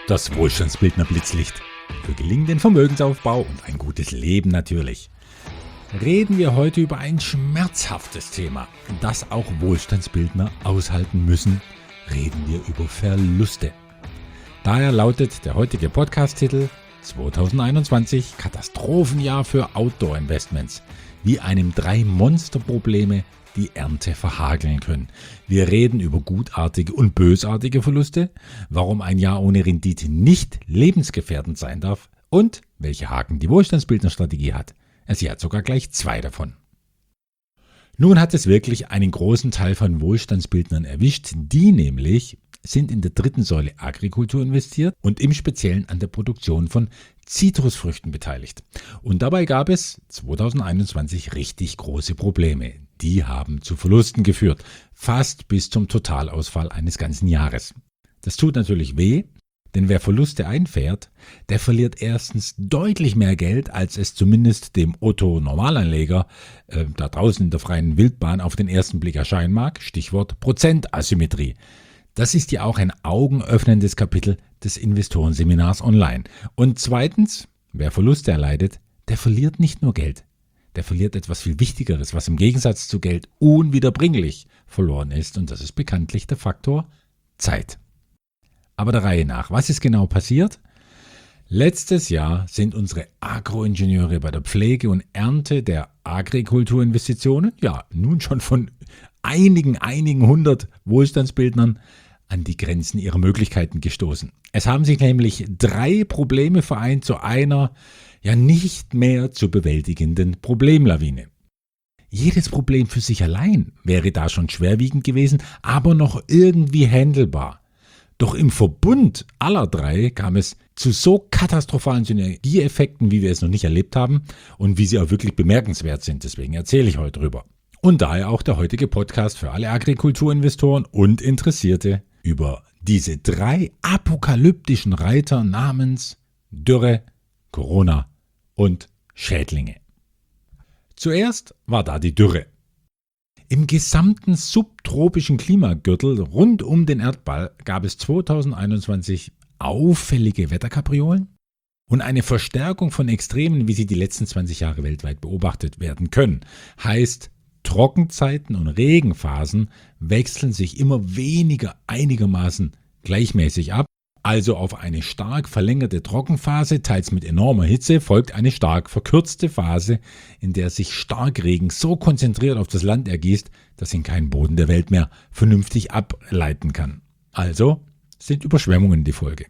Das Wohlstandsbildner Blitzlicht. Für gelingenden Vermögensaufbau und ein gutes Leben natürlich. Reden wir heute über ein schmerzhaftes Thema, das auch Wohlstandsbildner aushalten müssen. Reden wir über Verluste. Daher lautet der heutige Podcast-Titel 2021 Katastrophenjahr für Outdoor-Investments, wie einem 3 Monsterprobleme die Ernte verhageln können. Wir reden über gutartige und bösartige Verluste, warum ein Jahr ohne Rendite nicht lebensgefährdend sein darf und welche Haken die Wohlstandsbildnerstrategie hat. Sie hat sogar gleich 2 davon. Nun hat es wirklich einen großen Teil von Wohlstandsbildnern erwischt, die nämlich sind in der dritten Säule Agrikultur investiert und im Speziellen an der Produktion von Zitrusfrüchten beteiligt. Und dabei gab es 2021 richtig große Probleme. Die haben zu Verlusten geführt, fast bis zum Totalausfall eines ganzen Jahres. Das tut natürlich weh, denn wer Verluste einfährt, der verliert erstens deutlich mehr Geld, als es zumindest dem Otto-Normalanleger da draußen in der freien Wildbahn auf den ersten Blick erscheinen mag. Stichwort Prozentasymmetrie. Das ist ja auch ein augenöffnendes Kapitel des Investorenseminars online. Und zweitens, wer Verluste erleidet, der verliert nicht nur Geld. Der verliert etwas viel Wichtigeres, was im Gegensatz zu Geld unwiederbringlich verloren ist. Und das ist bekanntlich der Faktor Zeit. Aber der Reihe nach, was ist genau passiert? Letztes Jahr sind unsere Agroingenieure bei der Pflege und Ernte der Agrikulturinvestitionen, ja nun schon von einigen 100 Wohlstandsbildnern, an die Grenzen ihrer Möglichkeiten gestoßen. Es haben sich nämlich 3 Probleme vereint zu einer ja nicht mehr zu bewältigenden Problemlawine. Jedes Problem für sich allein wäre da schon schwerwiegend gewesen, aber noch irgendwie handelbar. Doch im Verbund aller 3 kam es zu so katastrophalen Synergieeffekten, wie wir es noch nicht erlebt haben und wie sie auch wirklich bemerkenswert sind. Deswegen erzähle ich heute drüber. Und daher auch der heutige Podcast für alle Agrikulturinvestoren und Interessierte über diese 3 apokalyptischen Reiter namens Dürre, Corona und Schädlinge. Zuerst war da die Dürre. Im gesamten subtropischen Klimagürtel rund um den Erdball gab es 2021 auffällige Wetterkapriolen und eine Verstärkung von Extremen, wie sie die letzten 20 Jahre weltweit beobachtet werden können. Heißt, Trockenzeiten und Regenphasen wechseln sich immer weniger einigermaßen gleichmäßig ab. Also auf eine stark verlängerte Trockenphase, teils mit enormer Hitze, folgt eine stark verkürzte Phase, in der sich Starkregen so konzentriert auf das Land ergießt, dass ihn kein Boden der Welt mehr vernünftig ableiten kann. Also sind Überschwemmungen die Folge.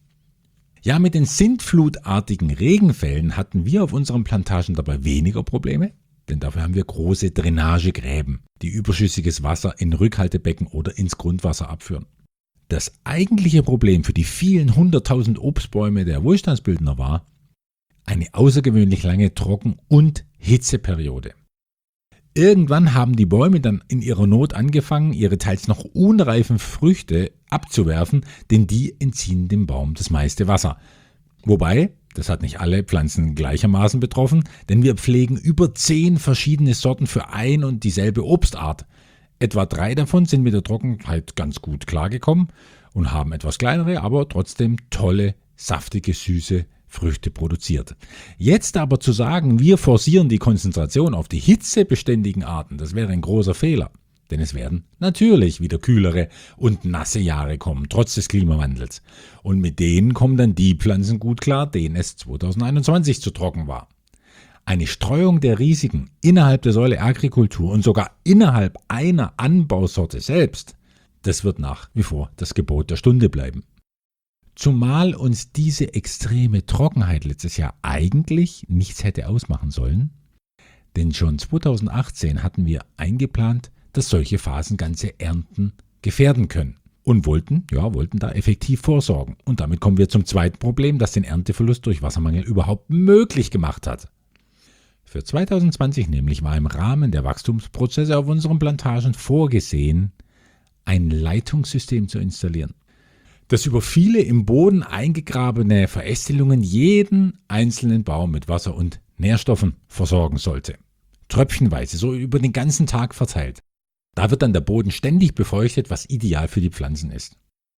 Ja, mit den sintflutartigen Regenfällen hatten wir auf unseren Plantagen dabei weniger Probleme, denn dafür haben wir große Drainagegräben, die überschüssiges Wasser in Rückhaltebecken oder ins Grundwasser abführen. Das eigentliche Problem für die vielen 100.000 Obstbäume der Wohlstandsbildner war eine außergewöhnlich lange Trocken- und Hitzeperiode. Irgendwann haben die Bäume dann in ihrer Not angefangen, ihre teils noch unreifen Früchte abzuwerfen, denn die entziehen dem Baum das meiste Wasser. Wobei, das hat nicht alle Pflanzen gleichermaßen betroffen, denn wir pflegen über 10 verschiedene Sorten für ein und dieselbe Obstart. Etwa 3 davon sind mit der Trockenheit ganz gut klargekommen und haben etwas kleinere, aber trotzdem tolle, saftige, süße Früchte produziert. Jetzt aber zu sagen, wir forcieren die Konzentration auf die hitzebeständigen Arten, das wäre ein großer Fehler. Denn es werden natürlich wieder kühlere und nasse Jahre kommen, trotz des Klimawandels. Und mit denen kommen dann die Pflanzen gut klar, denen es 2021 zu trocken war. Eine Streuung der Risiken innerhalb der Säule Agrikultur und sogar innerhalb einer Anbausorte selbst, das wird nach wie vor das Gebot der Stunde bleiben. Zumal uns diese extreme Trockenheit letztes Jahr eigentlich nichts hätte ausmachen sollen, denn schon 2018 hatten wir eingeplant, dass solche Phasen ganze Ernten gefährden können und wollten da effektiv vorsorgen. Und damit kommen wir zum zweiten Problem, das den Ernteverlust durch Wassermangel überhaupt möglich gemacht hat. Für 2020 nämlich war im Rahmen der Wachstumsprozesse auf unseren Plantagen vorgesehen, ein Leitungssystem zu installieren, das über viele im Boden eingegrabene Verästelungen jeden einzelnen Baum mit Wasser und Nährstoffen versorgen sollte. Tröpfchenweise, so über den ganzen Tag verteilt. Da wird dann der Boden ständig befeuchtet, was ideal für die Pflanzen ist.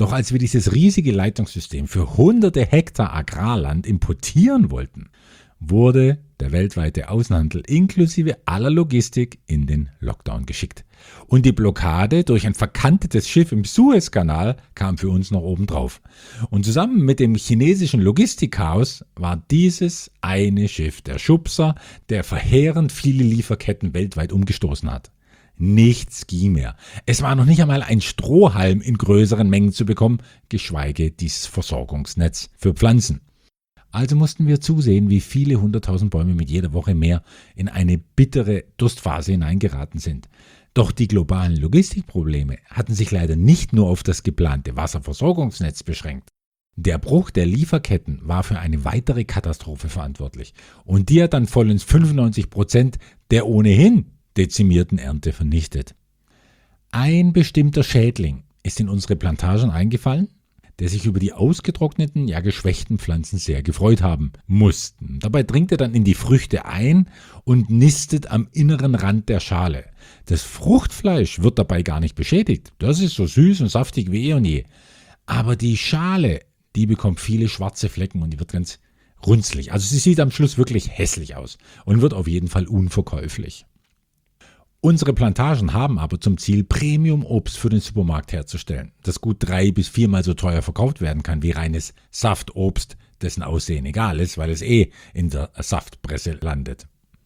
Doch als wir dieses riesige Leitungssystem für hunderte Hektar Agrarland importieren wollten, wurde der weltweite Außenhandel inklusive aller Logistik in den Lockdown geschickt. Und die Blockade durch ein verkantetes Schiff im Suezkanal kam für uns noch obendrauf. Und zusammen mit dem chinesischen Logistikchaos war dieses eine Schiff der Schubser, der verheerend viele Lieferketten weltweit umgestoßen hat. Nichts ging mehr. Es war noch nicht einmal ein Strohhalm in größeren Mengen zu bekommen, geschweige dieses Versorgungsnetz für Pflanzen. Also mussten wir zusehen, wie viele 100.000 Bäume mit jeder Woche mehr in eine bittere Durstphase hineingeraten sind. Doch die globalen Logistikprobleme hatten sich leider nicht nur auf das geplante Wasserversorgungsnetz beschränkt. Der Bruch der Lieferketten war für eine weitere Katastrophe verantwortlich. Und die hat dann vollends 95% der ohnehin dezimierten Ernte vernichtet. Ein bestimmter Schädling ist in unsere Plantagen eingefallen, der sich über die ausgetrockneten, ja geschwächten Pflanzen sehr gefreut haben mussten. Dabei dringt er dann in die Früchte ein und nistet am inneren Rand der Schale. Das Fruchtfleisch wird dabei gar nicht beschädigt. Das ist so süß und saftig wie eh und je. Aber die Schale, die bekommt viele schwarze Flecken und die wird ganz runzlig. Also sie sieht am Schluss wirklich hässlich aus und wird auf jeden Fall unverkäuflich. Unsere Plantagen haben aber zum Ziel, Premium-Obst für den Supermarkt herzustellen, das gut 3- bis 4-mal so teuer verkauft werden kann wie reines Saftobst, dessen Aussehen egal ist, weil es in der Saftpresse landet.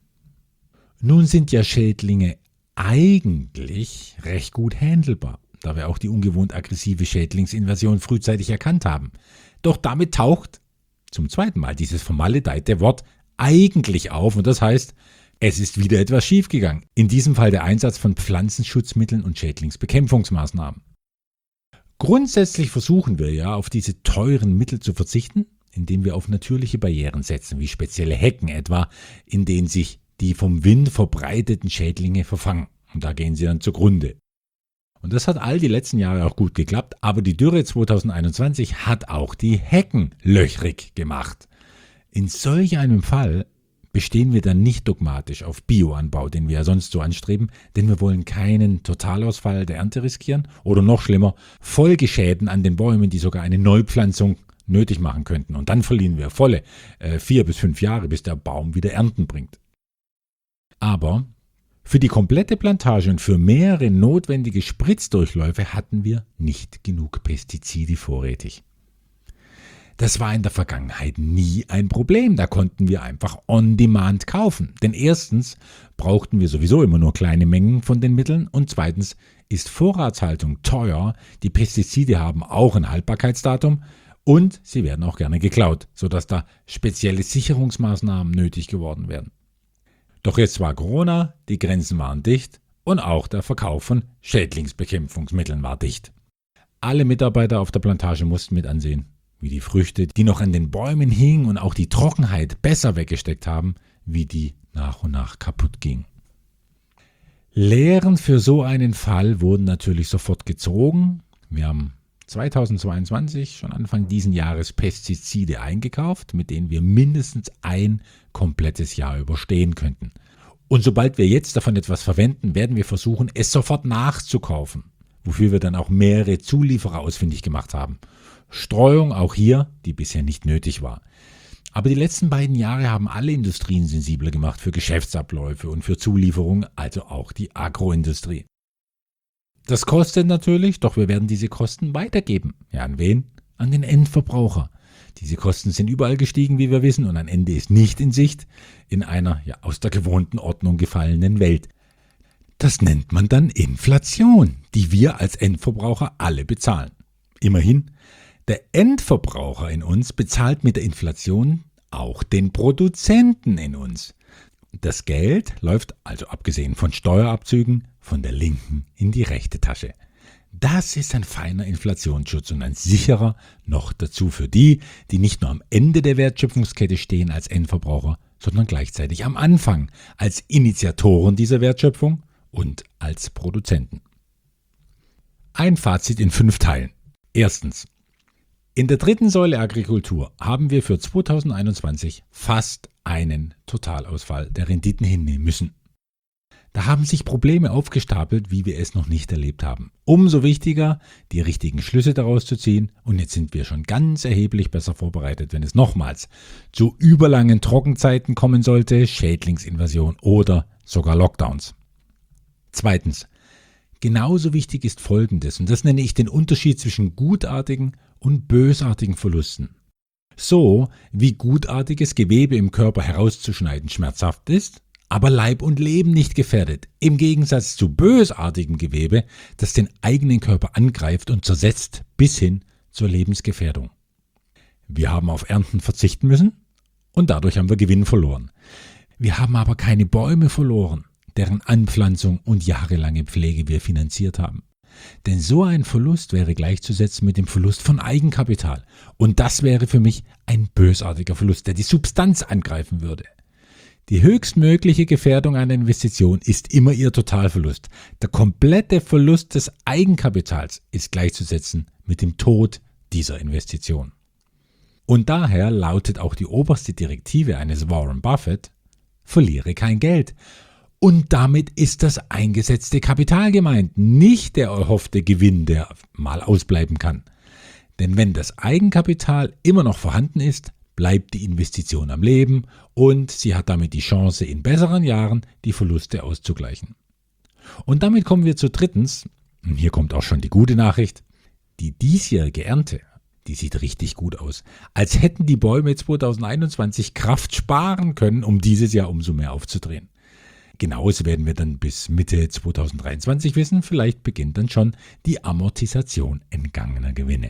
Nun sind ja Schädlinge eigentlich recht gut handelbar, da wir auch die ungewohnt aggressive Schädlingsinvasion frühzeitig erkannt haben. Doch damit taucht zum zweiten Mal dieses vermaledeite Wort eigentlich auf und das heißt, es ist wieder etwas schiefgegangen. In diesem Fall der Einsatz von Pflanzenschutzmitteln und Schädlingsbekämpfungsmaßnahmen. Grundsätzlich versuchen wir ja, auf diese teuren Mittel zu verzichten, indem wir auf natürliche Barrieren setzen, wie spezielle Hecken etwa, in denen sich die vom Wind verbreiteten Schädlinge verfangen. Und da gehen sie dann zugrunde. Und das hat all die letzten Jahre auch gut geklappt, aber die Dürre 2021 hat auch die Hecken löchrig gemacht. In solch einem Fall bestehen wir dann nicht dogmatisch auf Bioanbau, den wir ja sonst so anstreben, denn wir wollen keinen Totalausfall der Ernte riskieren oder noch schlimmer, Folgeschäden an den Bäumen, die sogar eine Neupflanzung nötig machen könnten. Und dann verlieren wir volle 4 bis 5 Jahre, bis der Baum wieder Ernten bringt. Aber für die komplette Plantage und für mehrere notwendige Spritzdurchläufe hatten wir nicht genug Pestizide vorrätig. Das war in der Vergangenheit nie ein Problem, da konnten wir einfach on demand kaufen. Denn erstens brauchten wir sowieso immer nur kleine Mengen von den Mitteln und zweitens ist Vorratshaltung teuer, die Pestizide haben auch ein Haltbarkeitsdatum und sie werden auch gerne geklaut, sodass da spezielle Sicherungsmaßnahmen nötig geworden wären. Doch jetzt war Corona, die Grenzen waren dicht und auch der Verkauf von Schädlingsbekämpfungsmitteln war dicht. Alle Mitarbeiter auf der Plantage mussten mit ansehen, wie die Früchte, die noch an den Bäumen hingen und auch die Trockenheit besser weggesteckt haben, wie die nach und nach kaputt ging. Lehren für so einen Fall wurden natürlich sofort gezogen. Wir haben 2022, schon Anfang diesen Jahres, Pestizide eingekauft, mit denen wir mindestens ein komplettes Jahr überstehen könnten. Und sobald wir jetzt davon etwas verwenden, werden wir versuchen, es sofort nachzukaufen, wofür wir dann auch mehrere Zulieferer ausfindig gemacht haben. Streuung auch hier, die bisher nicht nötig war. Aber die letzten beiden Jahre haben alle Industrien sensibler gemacht für Geschäftsabläufe und für Zulieferung, also auch die Agroindustrie. Das kostet natürlich, doch wir werden diese Kosten weitergeben. Ja, an wen? An den Endverbraucher. Diese Kosten sind überall gestiegen, wie wir wissen, und ein Ende ist nicht in Sicht in einer aus der gewohnten Ordnung gefallenen Welt. Das nennt man dann Inflation, die wir als Endverbraucher alle bezahlen. Immerhin, der Endverbraucher in uns bezahlt mit der Inflation auch den Produzenten in uns. Das Geld läuft, also abgesehen von Steuerabzügen, von der linken in die rechte Tasche. Das ist ein feiner Inflationsschutz und ein sicherer, noch dazu für die, die nicht nur am Ende der Wertschöpfungskette stehen als Endverbraucher, sondern gleichzeitig am Anfang als Initiatoren dieser Wertschöpfung und als Produzenten. Ein Fazit in 5 Teilen. Erstens. In der dritten Säule Agrikultur haben wir für 2021 fast einen Totalausfall der Renditen hinnehmen müssen. Da haben sich Probleme aufgestapelt, wie wir es noch nicht erlebt haben. Umso wichtiger, die richtigen Schlüsse daraus zu ziehen. Und jetzt sind wir schon ganz erheblich besser vorbereitet, wenn es nochmals zu überlangen Trockenzeiten kommen sollte, Schädlingsinvasion oder sogar Lockdowns. Zweitens, genauso wichtig ist Folgendes, und das nenne ich den Unterschied zwischen gutartigen und bösartigen Verlusten. So wie gutartiges Gewebe im Körper herauszuschneiden schmerzhaft ist, aber Leib und Leben nicht gefährdet, im Gegensatz zu bösartigem Gewebe, das den eigenen Körper angreift und zersetzt bis hin zur Lebensgefährdung. Wir haben auf Ernten verzichten müssen und dadurch haben wir Gewinn verloren. Wir haben aber keine Bäume verloren, deren Anpflanzung und jahrelange Pflege wir finanziert haben. Denn so ein Verlust wäre gleichzusetzen mit dem Verlust von Eigenkapital. Und das wäre für mich ein bösartiger Verlust, der die Substanz angreifen würde. Die höchstmögliche Gefährdung einer Investition ist immer ihr Totalverlust. Der komplette Verlust des Eigenkapitals ist gleichzusetzen mit dem Tod dieser Investition. Und daher lautet auch die oberste Direktive eines Warren Buffett: verliere kein Geld. Und damit ist das eingesetzte Kapital gemeint, nicht der erhoffte Gewinn, der mal ausbleiben kann. Denn wenn das Eigenkapital immer noch vorhanden ist, bleibt die Investition am Leben und sie hat damit die Chance, in besseren Jahren die Verluste auszugleichen. Und damit kommen wir zu drittens, und hier kommt auch schon die gute Nachricht: die diesjährige Ernte, die sieht richtig gut aus. Als hätten die Bäume 2021 Kraft sparen können, um dieses Jahr umso mehr aufzudrehen. Genaues werden wir dann bis Mitte 2023 wissen, vielleicht beginnt dann schon die Amortisation entgangener Gewinne.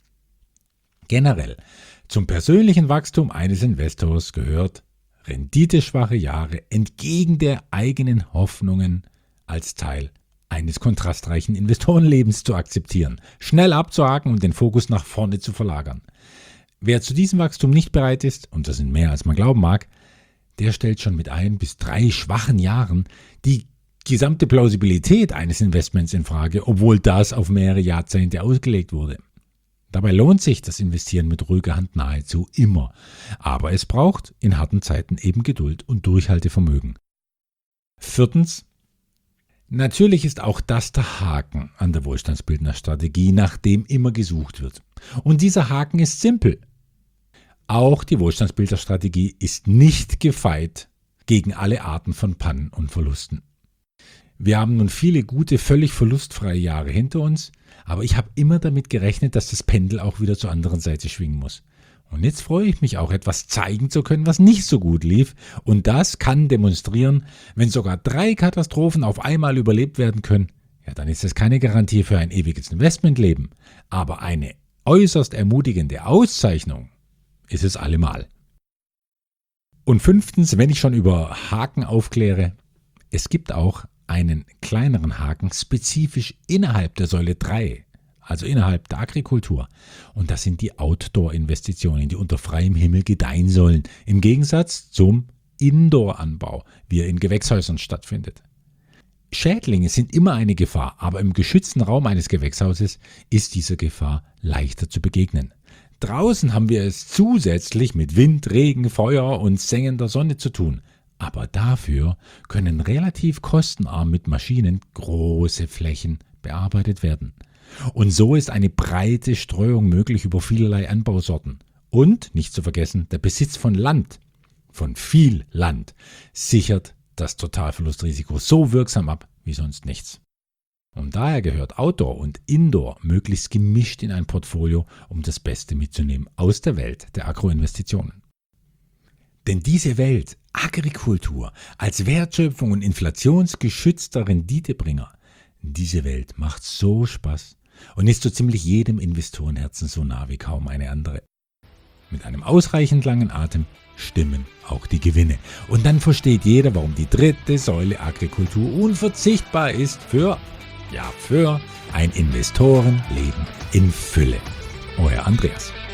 Generell zum persönlichen Wachstum eines Investors gehört, renditeschwache Jahre entgegen der eigenen Hoffnungen als Teil eines kontrastreichen Investorenlebens zu akzeptieren, schnell abzuhaken und den Fokus nach vorne zu verlagern. Wer zu diesem Wachstum nicht bereit ist, und das sind mehr als man glauben mag, der stellt schon mit 1 bis 3 schwachen Jahren die gesamte Plausibilität eines Investments in Frage, obwohl das auf mehrere Jahrzehnte ausgelegt wurde. Dabei lohnt sich das Investieren mit ruhiger Hand nahezu immer. Aber es braucht in harten Zeiten eben Geduld und Durchhaltevermögen. Viertens, natürlich ist auch das der Haken an der Wohlstandsbildnerstrategie, nach dem immer gesucht wird. Und dieser Haken ist simpel. Auch die Wohlstandsbildnerstrategie ist nicht gefeit gegen alle Arten von Pannen und Verlusten. Wir haben nun viele gute, völlig verlustfreie Jahre hinter uns, aber ich habe immer damit gerechnet, dass das Pendel auch wieder zur anderen Seite schwingen muss. Und jetzt freue ich mich auch, etwas zeigen zu können, was nicht so gut lief. Und das kann demonstrieren, wenn sogar 3 Katastrophen auf einmal überlebt werden können, ja, dann ist das keine Garantie für ein ewiges Investmentleben. Aber eine äußerst ermutigende Auszeichnung ist es allemal. Und 5, wenn ich schon über Haken aufkläre, es gibt auch einen kleineren Haken spezifisch innerhalb der Säule 3, also innerhalb der Agrikultur. Und das sind die Outdoor-Investitionen, die unter freiem Himmel gedeihen sollen, im Gegensatz zum Indoor-Anbau, wie er in Gewächshäusern stattfindet. Schädlinge sind immer eine Gefahr, aber im geschützten Raum eines Gewächshauses ist dieser Gefahr leichter zu begegnen. Draußen haben wir es zusätzlich mit Wind, Regen, Feuer und sengender Sonne zu tun. Aber dafür können relativ kostenarm mit Maschinen große Flächen bearbeitet werden. Und so ist eine breite Streuung möglich über vielerlei Anbausorten. Und, nicht zu vergessen, der Besitz von Land, von viel Land, sichert das Totalverlustrisiko so wirksam ab wie sonst nichts. Und daher gehört Outdoor und Indoor möglichst gemischt in ein Portfolio, um das Beste mitzunehmen aus der Welt der Agroinvestitionen. Denn diese Welt, Agrikultur, als Wertschöpfung und inflationsgeschützter Renditebringer, diese Welt macht so Spaß und ist so ziemlich jedem Investorenherzen so nah wie kaum eine andere. Mit einem ausreichend langen Atem stimmen auch die Gewinne. Und dann versteht jeder, warum die 3. Säule Agrikultur unverzichtbar ist für ein Investorenleben in Fülle. Euer Andreas.